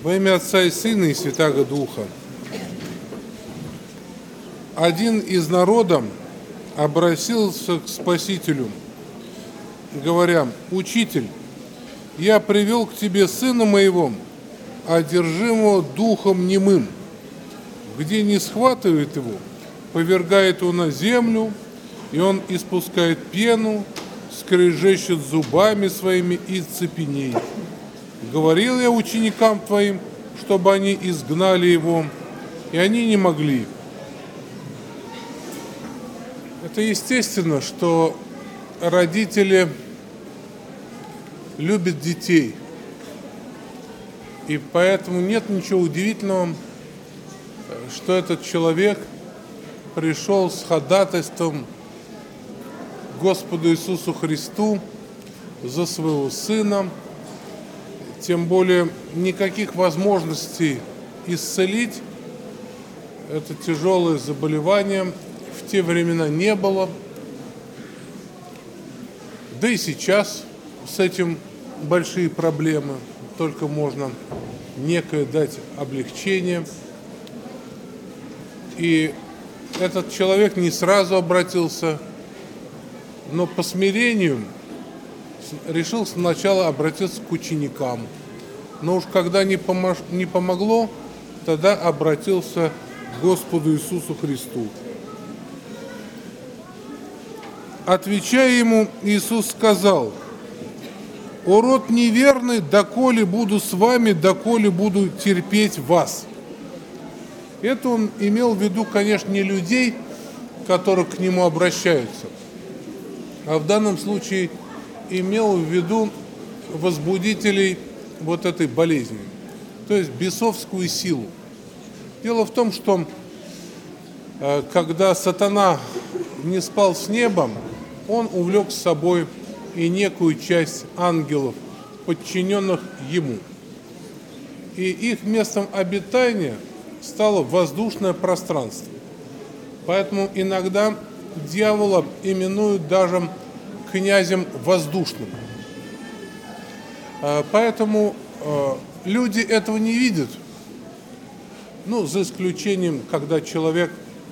Во имя Отца и Сына и Святаго Духа. Один из народа обратился к Спасителю, говоря: «Учитель, я привел к тебе сына моего, одержимого духом немым. Где не схватывает его, повергает его на землю, и он испускает пену, скрежещет зубами своими и цепенеет. Говорил я ученикам твоим, чтобы они изгнали его, и они не могли». Это естественно, что родители любят детей, и поэтому нет ничего удивительного, что этот человек пришел с ходатайством к Господу Иисусу Христу за своего сына. Тем более никаких возможностей исцелить это тяжелое заболевание в те времена не было. Да и сейчас с этим большие проблемы. Только можно некое дать облегчение. И этот человек не сразу обратился, но по смирению решил сначала обратиться к ученикам. Но уж когда не помогло, тогда обратился к Господу Иисусу Христу. Отвечая ему, Иисус сказал: «О род неверный, доколе буду с вами, доколе буду терпеть вас». Это он имел в виду, конечно, не людей, которые к нему обращаются, а в данном случае имел в виду возбудителей вот этой болезни, то есть бесовскую силу. Дело в том, что когда сатана не спал с небом, он увлек с собой и некую часть ангелов, подчиненных ему. И их местом обитания стало воздушное пространство. Поэтому иногда дьявола именуют даже князем воздушным. Поэтому люди этого не видят, ну, за исключением, когда человек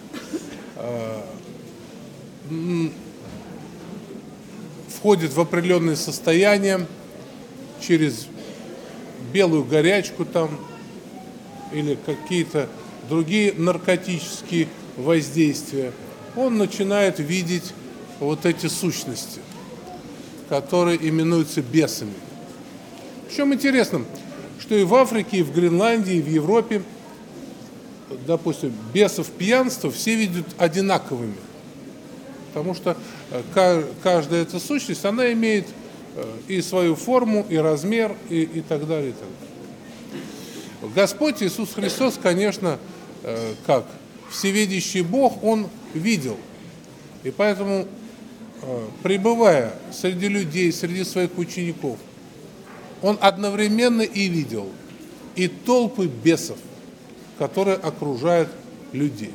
входит в определенное состояние через белую горячку там или какие-то другие наркотические воздействия, он начинает видеть вот эти сущности, которые именуются бесами. Причем интересно, что и в Африке, и в Гренландии, и в Европе, допустим, бесов пьянства все видят одинаковыми. Потому что каждая эта сущность, она имеет и свою форму, и размер, и так далее, и так далее. Господь Иисус Христос, конечно, как всевидящий Бог, Он видел. И поэтому, пребывая среди людей, среди своих учеников, Он одновременно и видел и толпы бесов, которые окружают людей.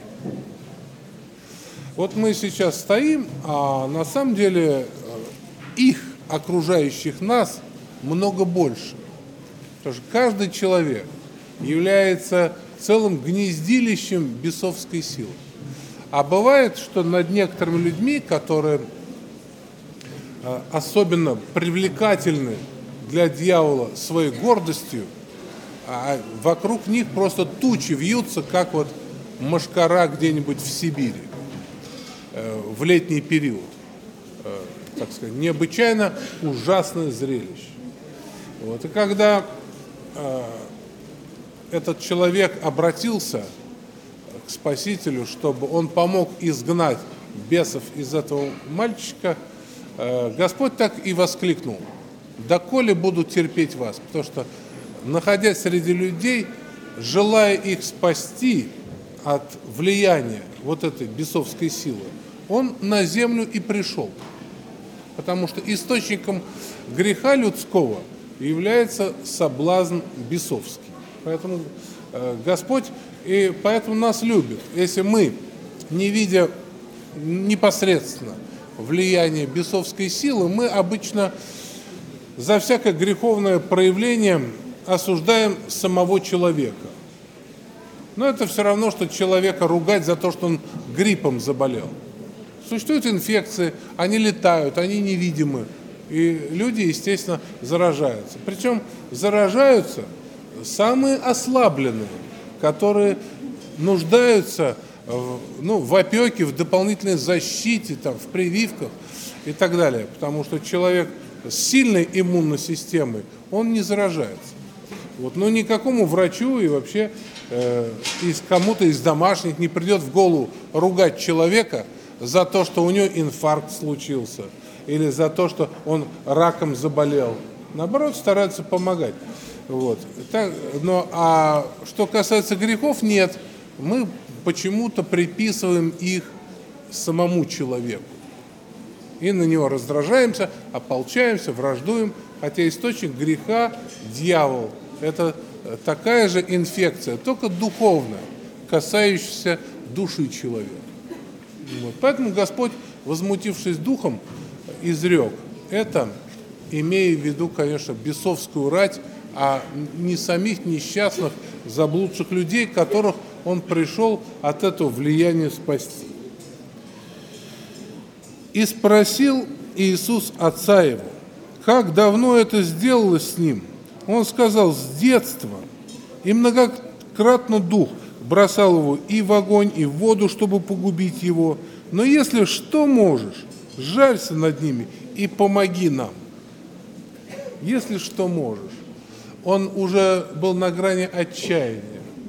Вот мы сейчас стоим, а на самом деле их, окружающих нас, много больше. Потому что каждый человек является целым гнездилищем бесовской силы. А бывает, что над некоторыми людьми, которые особенно привлекательны для дьявола своей гордостью, а вокруг них просто тучи вьются, как вот мошкара где-нибудь в Сибири в летний период. Так сказать, необычайно ужасное зрелище. Вот. И когда этот человек обратился к Спасителю, чтобы он помог изгнать бесов из этого мальчика, Господь так и воскликнул: «Доколе буду терпеть вас?» Потому что, находясь среди людей, желая их спасти от влияния вот этой бесовской силы, Он на землю и пришел. Потому что источником греха людского является соблазн бесовский. Поэтому Господь и поэтому нас любит. Если мы, не видя непосредственно влияния бесовской силы, мы обычно за всякое греховное проявление осуждаем самого человека. Но это все равно, что человека ругать за то, что он гриппом заболел. Существуют инфекции, они летают, они невидимы. И люди, естественно, заражаются. Причем заражаются самые ослабленные, которые нуждаются в опеке, в дополнительной защите, там, в прививках и так далее. Потому что человек с сильной иммунной системой, он не заражается. Но никакому врачу и вообще кому-то из домашних не придет в голову ругать человека за то, что у него инфаркт случился, или за то, что он раком заболел. Наоборот, стараются помогать. А что касается грехов, нет. Мы почему-то приписываем их самому человеку. И на него раздражаемся, ополчаемся, враждуем. Хотя источник греха – дьявол. Это такая же инфекция, только духовная, касающаяся души человека. Поэтому Господь, возмутившись духом, изрек это, имея в виду, конечно, бесовскую рать, а не самих несчастных, заблудших людей, которых Он пришел от этого влияния спасти. «И спросил Иисус отца его, как давно это сделалось с ним? Он сказал, с детства, и многократно дух бросал его и в огонь, и в воду, чтобы погубить его. Но если что можешь, сжалься над ними и помоги нам». Если что можешь. Он уже был на грани отчаяния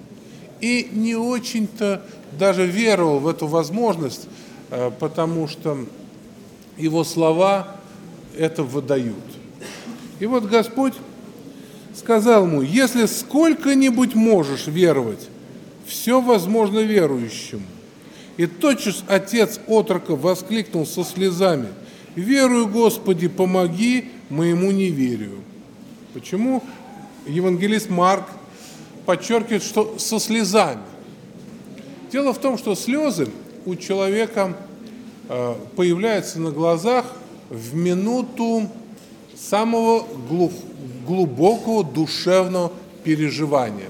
и не очень-то даже веровал в эту возможность, потому что его слова это выдают. И вот Господь сказал ему, если сколько-нибудь можешь веровать, все возможно верующему. И тотчас отец отрока воскликнул со слезами, верую, Господи, помоги моему неверию. Почему евангелист Марк подчеркивает, что со слезами? Дело в том, что слезы у человека появляются на глазах в минуту самого глубокого душевного переживания.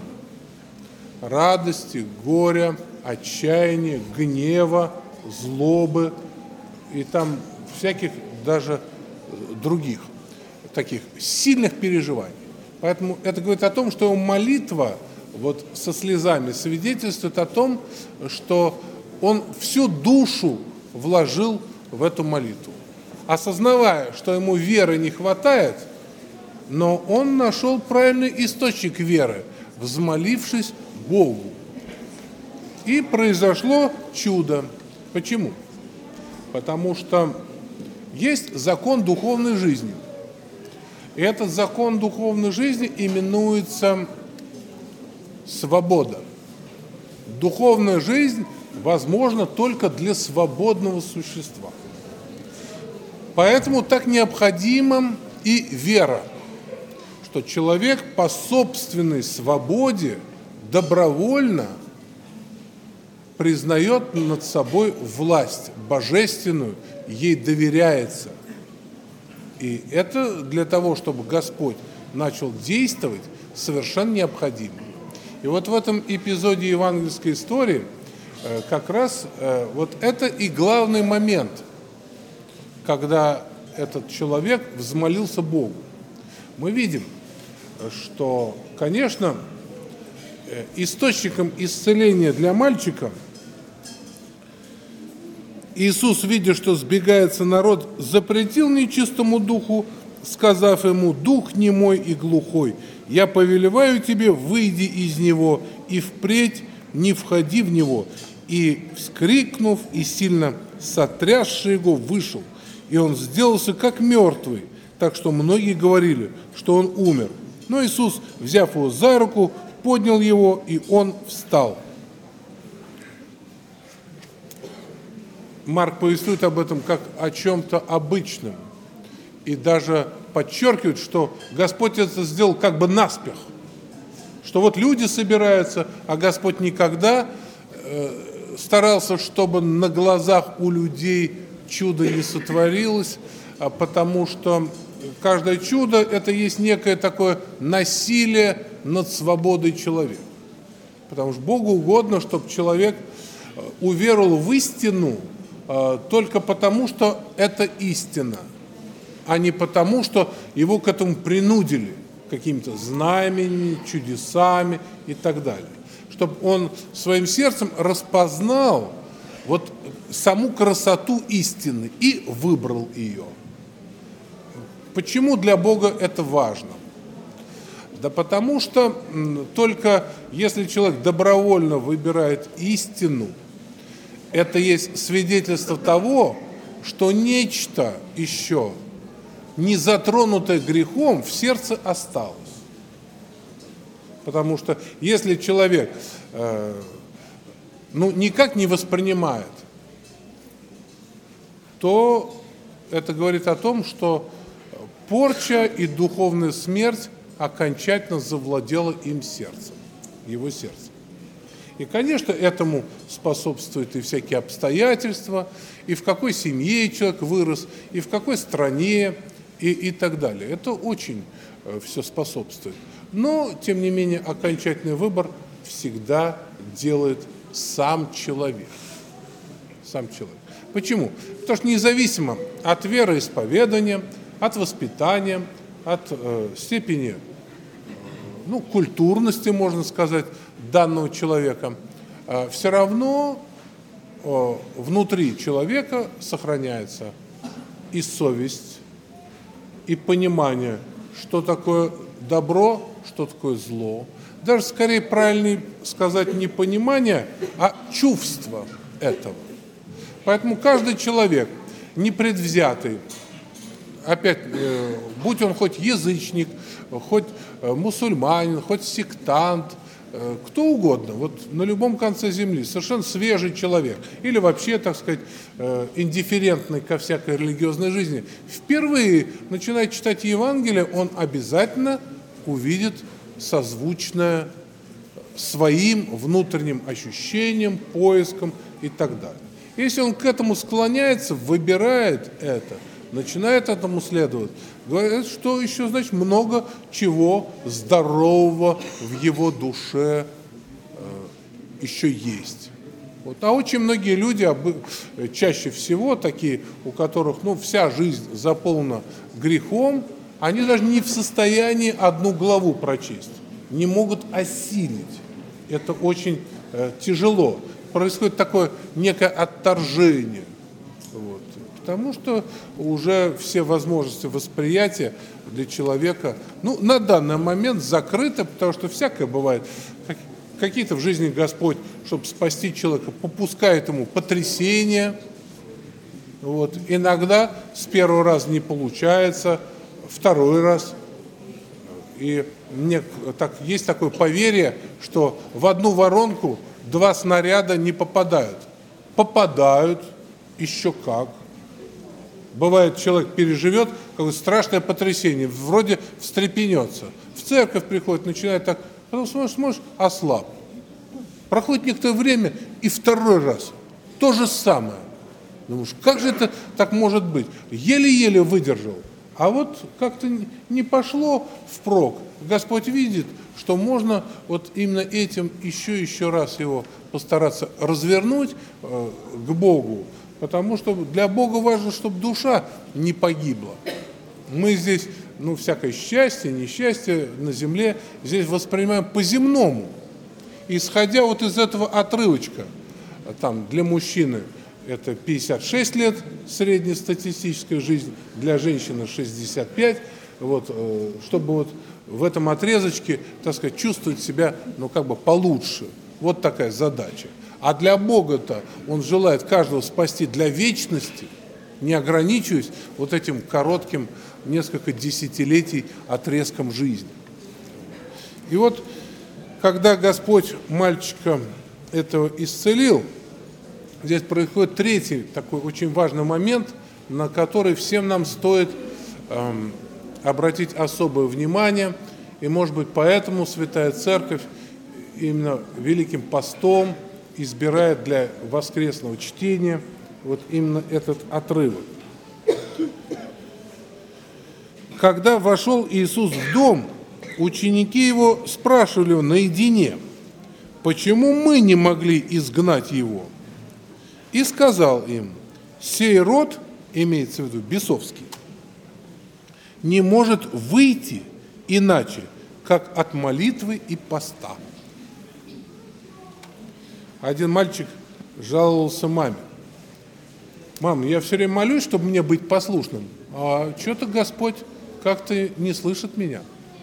Радости, горя, отчаяния, гнева, злобы и там всяких даже других таких сильных переживаний. Поэтому это говорит о том, что его молитва со слезами свидетельствует о том, что он всю душу вложил в эту молитву. Осознавая, что ему веры не хватает, но он нашел правильный источник веры, взмолившись Богу. И произошло чудо. Почему? Потому что есть закон духовной жизни. И этот закон духовной жизни именуется свобода. Духовная жизнь возможна только для свободного существа. Поэтому так необходима и вера, что человек по собственной свободе добровольно признает над собой власть божественную, ей доверяется. И это для того, чтобы Господь начал действовать, совершенно необходимо. И вот в этом эпизоде евангельской истории как раз это и главный момент, когда этот человек взмолился Богу. Мы видим, что, конечно, источником исцеления для мальчика Иисус, видя, что сбегается народ, запретил нечистому духу, сказав ему: «Дух немой и глухой, я повелеваю тебе, выйди из него, и впредь не входи в него». И, вскрикнув и сильно сотрясший его, вышел. И он сделался как мертвый, так что многие говорили, что он умер. Но Иисус, взяв его за руку, поднял его, и он встал. Марк повествует об этом как о чем-то обычном. И даже подчеркивает, что Господь это сделал как бы наспех. Что люди собираются, а Господь никогда старался, чтобы на глазах у людей чудо не сотворилось, потому что каждое чудо – это есть некое такое насилие над свободой человека. Потому что Богу угодно, чтобы человек уверовал в истину только потому, что это истина, а не потому, что его к этому принудили какими-то знамениями, чудесами и так далее. Чтобы он своим сердцем распознал вот саму красоту истины и выбрал ее. Почему для Бога это важно? Да потому что только если человек добровольно выбирает истину, это есть свидетельство того, что нечто еще не затронутое грехом в сердце осталось. Потому что если человек никак не воспринимает, то это говорит о том, что порча и духовная смерть окончательно завладела им сердцем, его сердцем. И, конечно, этому способствуют и всякие обстоятельства, и в какой семье человек вырос, и в какой стране, и так далее. Это очень все способствует. Но, тем не менее, окончательный выбор всегда делает сам человек. Сам человек. Почему? Потому что независимо от вероисповедания, от воспитания, от степени культурности, можно сказать, данного человека, все равно внутри человека сохраняется и совесть, и понимание, что такое добро, что такое зло. Даже скорее правильнее сказать не понимание, а чувство этого. Поэтому каждый человек, непредвзятый, опять, будь он хоть язычник, хоть мусульманин, хоть сектант, кто угодно, вот на любом конце земли, совершенно свежий человек, или вообще, так сказать, индифферентный ко всякой религиозной жизни, впервые начинает читать Евангелие, он обязательно увидит созвучное своим внутренним ощущениям, поискам и так далее. Если он к этому склоняется, выбирает это, начинает этому следовать, говорит, что еще, значит, много чего здорового в его душе еще есть. Вот. А очень многие люди, чаще всего такие, у которых вся жизнь заполнена грехом, они даже не в состоянии одну главу прочесть, не могут осилить. Это очень тяжело. Происходит такое некое отторжение. Вот. Потому что уже все возможности восприятия для человека на данный момент закрыты, потому что всякое бывает. Какие-то в жизни Господь, чтобы спасти человека, попускает ему потрясения. Вот. Иногда с первого раза не получается, второй раз. И есть такое поверье, что в одну воронку 2 снаряда не попадают. Попадают, еще как. Бывает, человек переживет какое-то страшное потрясение, вроде встрепенется. В церковь приходит, начинает так, потом смотришь, ослаб. Проходит некоторое время, и второй раз то же самое. Думаешь, как же это так может быть? Еле-еле выдержал. А вот как-то не пошло впрок. Господь видит, что можно вот именно этим еще раз его постараться развернуть к Богу, потому что для Бога важно, чтобы душа не погибла. Мы здесь, всякое счастье, несчастье на земле здесь воспринимаем по-земному. Исходя вот из этого отрывочка, там для мужчины это 56 лет среднестатистическая жизнь, для женщины 65, чтобы в этом отрезочке, так сказать, чувствовать себя, получше. Вот такая задача. А для Бога-то Он желает каждого спасти для вечности, не ограничиваясь вот этим коротким несколько десятилетий отрезком жизни. И вот, когда Господь мальчика этого исцелил, здесь происходит третий такой очень важный момент, на который всем нам стоит обратить особое внимание. И, может быть, поэтому Святая Церковь именно Великим Постом избирает для воскресного чтения вот именно этот отрывок. когда вошел Иисус в дом, ученики его спрашивали наедине, почему мы не могли изгнать его? И сказал им: сей род, имеется в виду бесовский, не может выйти иначе, как от молитвы и поста. Один мальчик жаловался маме: мам, я все время молюсь, чтобы мне быть послушным, а что-то Господь как-то не слышит меня.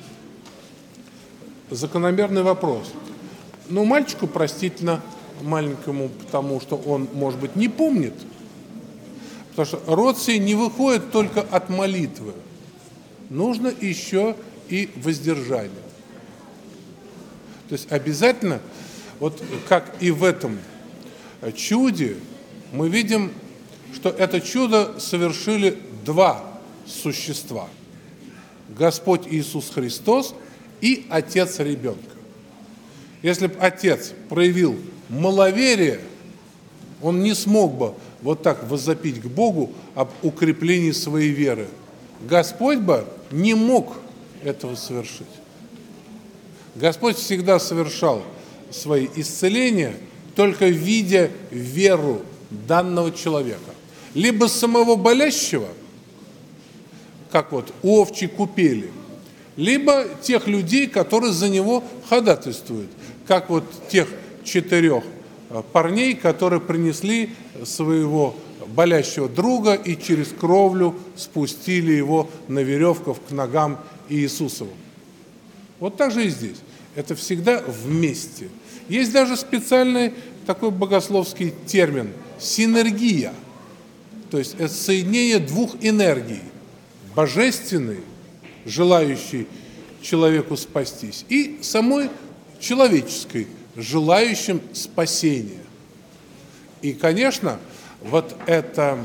Закономерный вопрос. Ну, мальчику простительно, маленькому, потому что он, может быть, не помнит. Потому что род сей не выходит только от молитвы. Нужно еще и воздержание. То есть обязательно, вот как и в этом чуде, мы видим, что это чудо совершили два существа. Господь Иисус Христос и Отец ребенка. Если бы Отец проявил маловерие, он не смог бы вот так воззапить к Богу об укреплении своей веры. Господь бы не мог этого совершить. Господь всегда совершал свои исцеления, только видя веру данного человека. Либо самого болящего, как вот у овчьей купели, либо тех людей, которые за него ходатайствуют, как вот тех 4 парней, которые принесли своего болящего друга и через кровлю спустили его на веревках к ногам Иисусовым. Вот так же и здесь. Это всегда вместе. Есть даже специальный такой богословский термин – синергия. То есть это соединение двух энергий – божественной, желающей человеку спастись, и самой человеческой, желающим спасения. И, конечно, вот это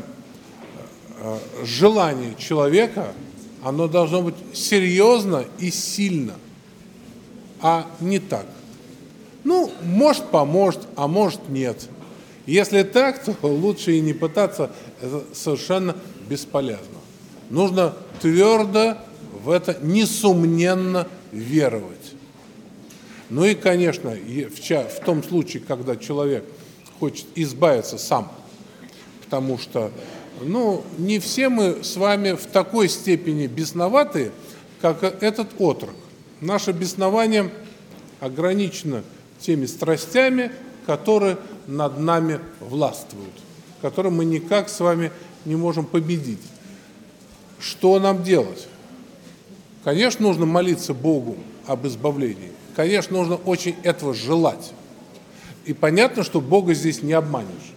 желание человека, оно должно быть серьезно и сильно, а не так. Ну, может, поможет, а может, нет. Если так, то лучше и не пытаться, это совершенно бесполезно. Нужно твердо в это несомненно веровать. Ну и, конечно, в том случае, когда человек хочет избавиться сам, потому что, не все мы с вами в такой степени бесноваты, как этот отрок. Наше беснование ограничено теми страстями, которые над нами властвуют, которые мы никак с вами не можем победить. Что нам делать? Конечно, нужно молиться Богу об избавлении. Конечно, нужно очень этого желать. И понятно, что Бога здесь не обманешь.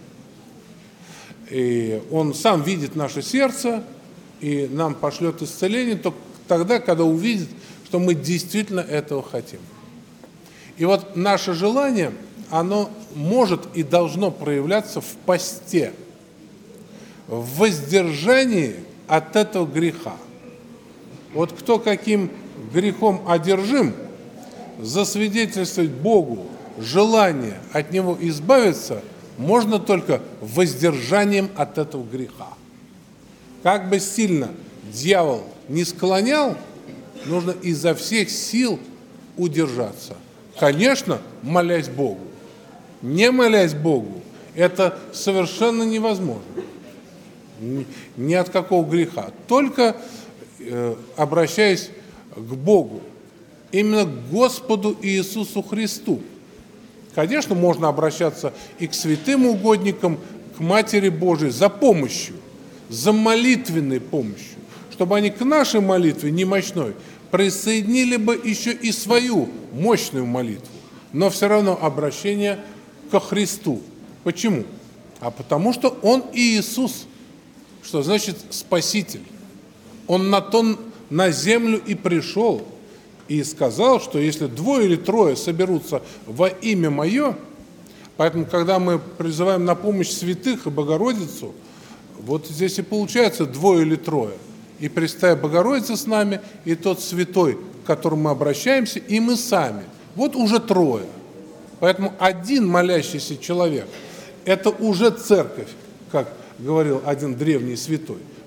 И Он сам видит наше сердце и нам пошлет исцеление только тогда, когда увидит, что мы действительно этого хотим. И вот наше желание, оно может и должно проявляться в посте, в воздержании от этого греха. Вот кто каким грехом одержим, засвидетельствовать Богу желание от него избавиться можно только воздержанием от этого греха. Как бы сильно дьявол не склонял, нужно изо всех сил удержаться. Конечно, молясь Богу. Не молясь Богу, это совершенно невозможно. Ни от какого греха. Только обращаясь к Богу, именно к Господу Иисусу Христу. Конечно, можно обращаться и к святым угодникам, к Матери Божией за помощью, за молитвенной помощью, чтобы они к нашей молитве немощной присоединили бы еще и свою мощную молитву, но все равно обращение ко Христу. Почему? А потому что Он Иисус, что значит Спаситель. Он на землю и пришел, и сказал, что если 2 или 3 соберутся во имя Мое, поэтому, когда мы призываем на помощь святых и Богородицу, вот здесь и получается 2 или 3. И Пресвятая Богородица с нами, и тот святой, к которому мы обращаемся, и мы сами. Вот уже 3. Поэтому один молящийся человек – это уже церковь, как говорил один древний святой.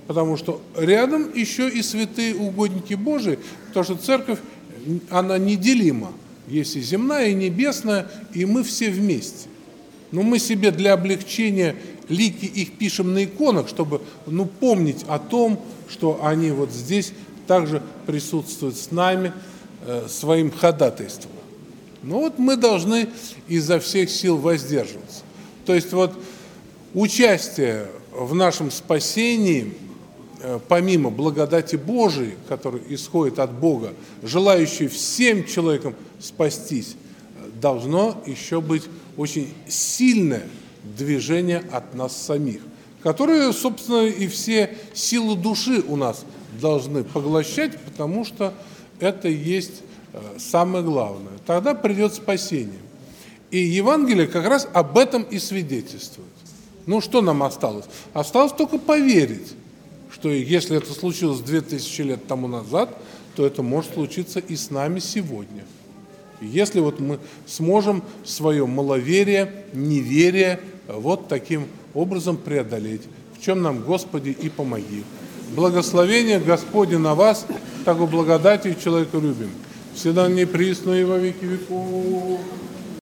Потому что рядом еще и святые угодники Божии, потому что церковь, она неделима. Есть и земная, и небесная, и мы все вместе. Но мы себе для облегчения лики их пишем на иконах, чтобы помнить о том, что они вот здесь также присутствуют с нами своим ходатайством. Но вот мы должны изо всех сил воздерживаться. То есть вот участие в нашем спасении, помимо благодати Божией, которая исходит от Бога, желающей всем человекам спастись, должно еще быть очень сильное движение от нас самих, которые, собственно, и все силы души у нас должны поглощать, потому что это и есть самое главное. Тогда придет спасение. И Евангелие как раз об этом и свидетельствует. Что нам осталось? Осталось только поверить, что если это случилось 2000 лет тому назад, то это может случиться и с нами сегодня. Если вот мы сможем свое маловерие, неверие вот таким образом преодолеть, в чем нам, Господи, и помоги. Благословение Господне на вас, так и благодати человеколюбием. Всегда не присно и во веки веков.